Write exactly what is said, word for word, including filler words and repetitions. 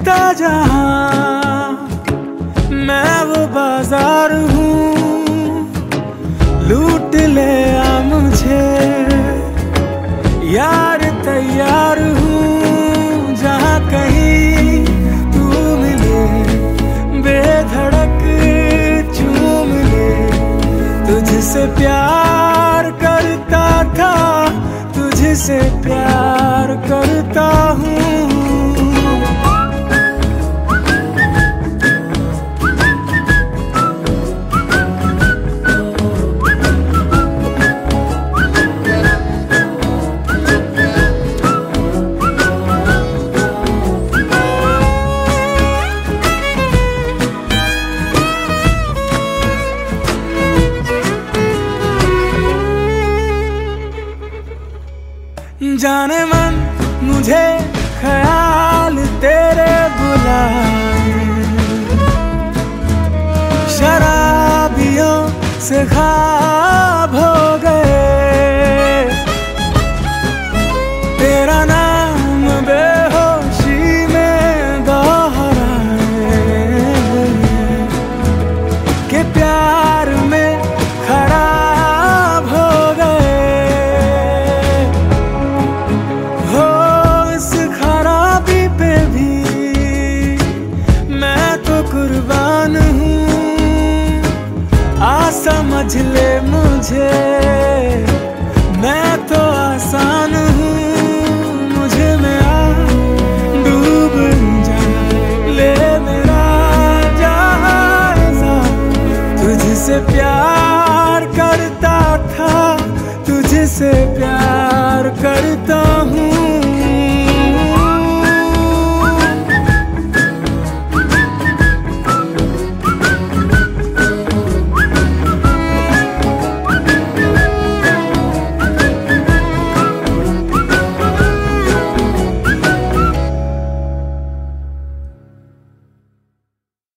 का जहां मैं वो बाजार हूँ, लूट ले आ मुझे यार, तैयार हूँ जहाँ कहीं तू मिले, बेधड़क चूम ले। तुझसे प्यार करता था, तुझसे प्यार करता हूँ। जाने मन मुझे ख्याल तेरे बुलाए, शराबियों से ख्वाब हो गए, तेरा नाम बेहोशी में दोहराए कि प्यार में खराब हो गए। कुर्बान हूँ, आ समझ ले मुझे, मैं तो आसान हूँ, मुझे में आ डूब जा, ले मेरा जायज़ा। तुझसे प्यार करता था, तुझसे प्यार करता हूँ।